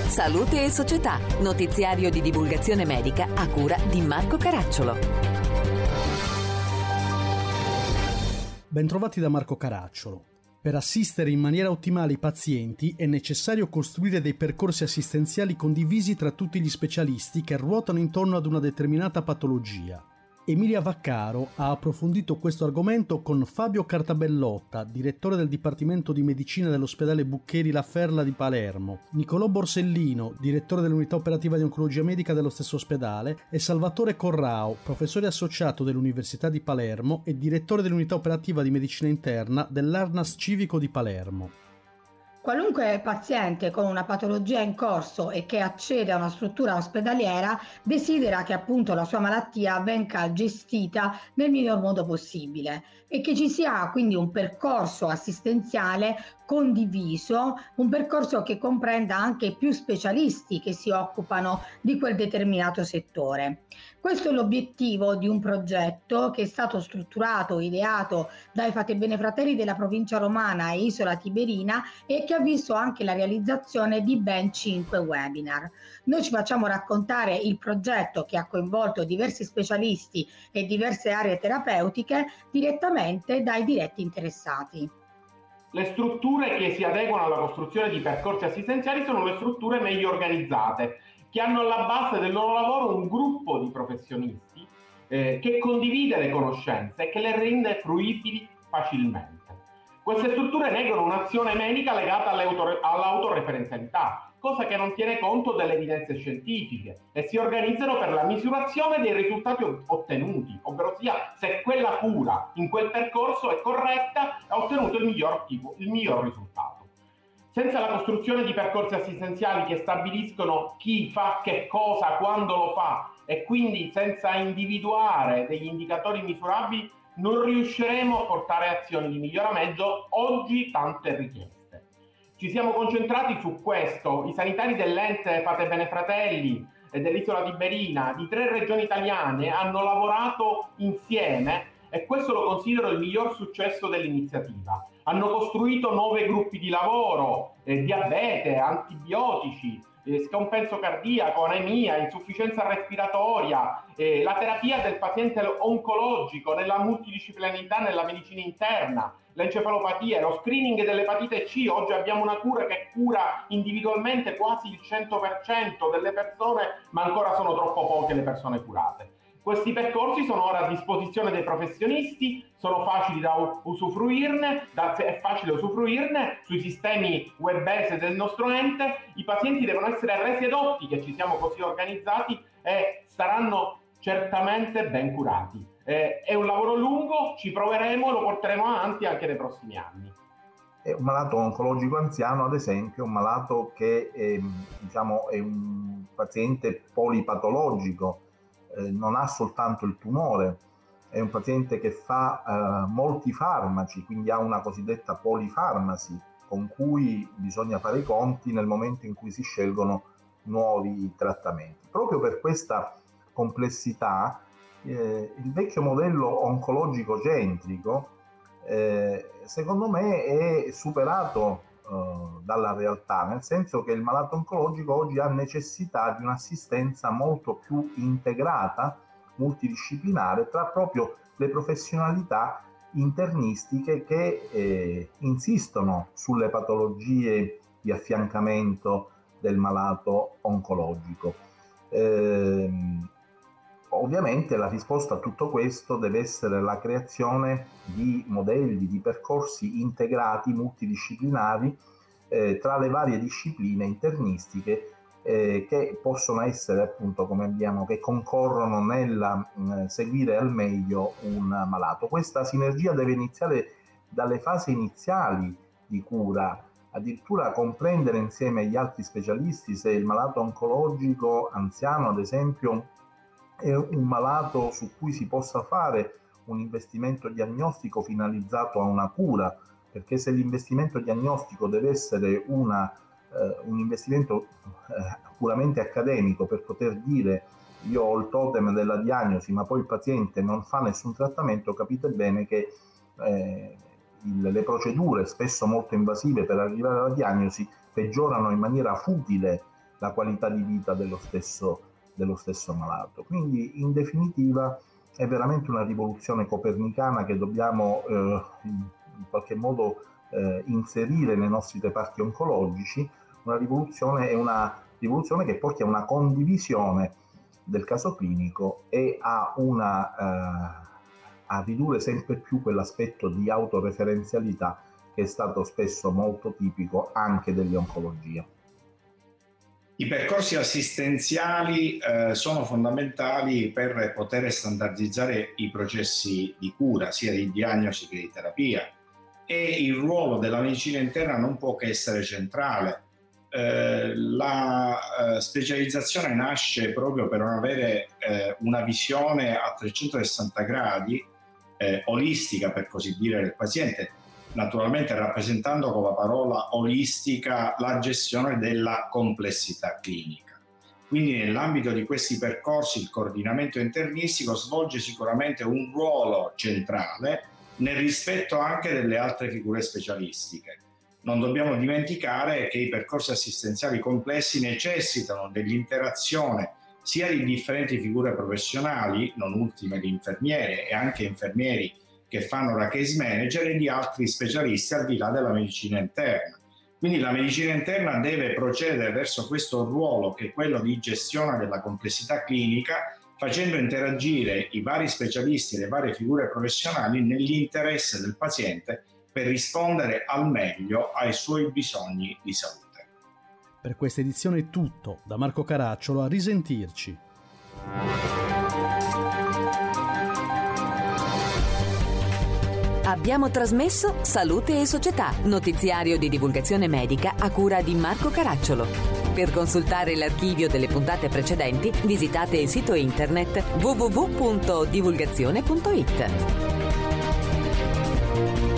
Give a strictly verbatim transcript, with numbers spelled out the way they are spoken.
Salute e Società, notiziario di divulgazione medica a cura di Marco Caracciolo. Bentrovati da Marco Caracciolo. Per assistere in maniera ottimale i pazienti è necessario costruire dei percorsi assistenziali condivisi tra tutti gli specialisti che ruotano intorno ad una determinata patologia. Emilia Vaccaro ha approfondito questo argomento con Fabio Cartabellotta, direttore del Dipartimento di Medicina dell'Ospedale Buccheri La Ferla di Palermo, Nicolò Borsellino, direttore dell'Unità Operativa di Oncologia Medica dello stesso ospedale, e Salvatore Corrao, professore associato dell'Università di Palermo e direttore dell'Unità Operativa di Medicina Interna dell'Arnas Civico di Palermo. Qualunque paziente con una patologia in corso e che accede a una struttura ospedaliera desidera che appunto la sua malattia venga gestita nel miglior modo possibile e che ci sia quindi un percorso assistenziale condiviso, un percorso che comprenda anche più specialisti che si occupano di quel determinato settore. Questo è l'obiettivo di un progetto che è stato strutturato, ideato dai Fatebbene Fratelli della provincia romana e Isola Tiberina e che ha visto anche la realizzazione di ben cinque webinar. Noi ci facciamo raccontare il progetto, che ha coinvolto diversi specialisti e diverse aree terapeutiche, direttamente dai diretti interessati. Le strutture che si adeguano alla costruzione di percorsi assistenziali sono le strutture meglio organizzate, che hanno alla base del loro lavoro un gruppo di professionisti eh, che condivide le conoscenze e che le rende fruibili facilmente. Queste strutture negano un'azione medica legata all'autoreferenzialità, cosa che non tiene conto delle evidenze scientifiche, e si organizzano per la misurazione dei risultati ottenuti, ovvero sia se quella cura in quel percorso è corretta e ha ottenuto il miglior tipo, il miglior risultato. Senza la costruzione di percorsi assistenziali che stabiliscono chi fa che cosa, quando lo fa, e quindi senza individuare degli indicatori misurabili, non riusciremo a portare azioni di miglioramento oggi tante richieste. Ci siamo concentrati su questo. I sanitari dell'ente Fatebbene Fratelli e dell'Isola Tiberina di tre regioni italiane hanno lavorato insieme e questo lo considero il miglior successo dell'iniziativa. Hanno costruito nove gruppi di lavoro, eh, diabete, antibiotici, eh, scompenso cardiaco, anemia, insufficienza respiratoria, eh, la terapia del paziente oncologico nella multidisciplinarità nella medicina interna, l'encefalopatia, lo screening dell'epatite C. Oggi abbiamo una cura che cura individualmente quasi il cento per cento delle persone, ma ancora sono troppo poche le persone curate. Questi percorsi sono ora a disposizione dei professionisti, sono facili da usufruirne, da, è facile usufruirne sui sistemi web-based del nostro ente. I pazienti devono essere resi edotti che ci siamo così organizzati e saranno certamente ben curati. Eh, è un lavoro lungo, ci proveremo e lo porteremo avanti anche nei prossimi anni. È un malato oncologico anziano, ad esempio, un malato che è, diciamo, è un paziente polipatologico, eh, non ha soltanto il tumore, è un paziente che fa eh, molti farmaci, quindi ha una cosiddetta polifarmaci con cui bisogna fare i conti nel momento in cui si scelgono nuovi trattamenti. Proprio per questa complessità eh, il vecchio modello oncologico centrico eh, secondo me è superato eh, dalla realtà, nel senso che il malato oncologico oggi ha necessità di un'assistenza molto più integrata, multidisciplinare, tra proprio le professionalità internistiche che eh, insistono sulle patologie di affiancamento del malato oncologico. Eh, ovviamente la risposta a tutto questo deve essere la creazione di modelli, di percorsi integrati, multidisciplinari eh, tra le varie discipline internistiche eh, che possono essere appunto, come abbiamo, che concorrono nel mh, seguire al meglio un malato. Questa sinergia deve iniziare dalle fasi iniziali di cura, addirittura comprendere insieme agli altri specialisti se il malato oncologico anziano, ad esempio, è un malato su cui si possa fare un investimento diagnostico finalizzato a una cura, perché se l'investimento diagnostico deve essere una, eh, un investimento eh, puramente accademico per poter dire io ho il totem della diagnosi ma poi il paziente non fa nessun trattamento, capite bene che eh, il, le procedure spesso molto invasive per arrivare alla diagnosi peggiorano in maniera futile la qualità di vita dello stesso, dello stesso malato. Quindi in definitiva è veramente una rivoluzione copernicana che dobbiamo eh, in qualche modo eh, inserire nei nostri reparti oncologici. Una rivoluzione è una rivoluzione che porti a una condivisione del caso clinico e a, una, eh, a ridurre sempre più quell'aspetto di autoreferenzialità che è stato spesso molto tipico anche delle oncologie. I percorsi assistenziali eh, sono fondamentali per poter standardizzare i processi di cura, sia di diagnosi che di terapia, e il ruolo della medicina interna non può che essere centrale. Eh, la eh, specializzazione nasce proprio per avere eh, una visione a trecentosessanta gradi, eh, olistica per così dire, del paziente, naturalmente rappresentando con la parola olistica la gestione della complessità clinica. Quindi nell'ambito di questi percorsi il coordinamento internistico svolge sicuramente un ruolo centrale nel rispetto anche delle altre figure specialistiche. Non dobbiamo dimenticare che i percorsi assistenziali complessi necessitano dell'interazione sia di differenti figure professionali, non ultime le infermiere e anche infermieri che fanno da case manager, e di altri specialisti al di là della medicina interna. Quindi la medicina interna deve procedere verso questo ruolo che è quello di gestione della complessità clinica, facendo interagire i vari specialisti e le varie figure professionali nell'interesse del paziente per rispondere al meglio ai suoi bisogni di salute. Per questa edizione è tutto. Da Marco Caracciolo, a risentirci. Abbiamo trasmesso Salute e Società, notiziario di divulgazione medica a cura di Marco Caracciolo. Per consultare l'archivio delle puntate precedenti, visitate il sito internet w w w punto divulgazione punto i t.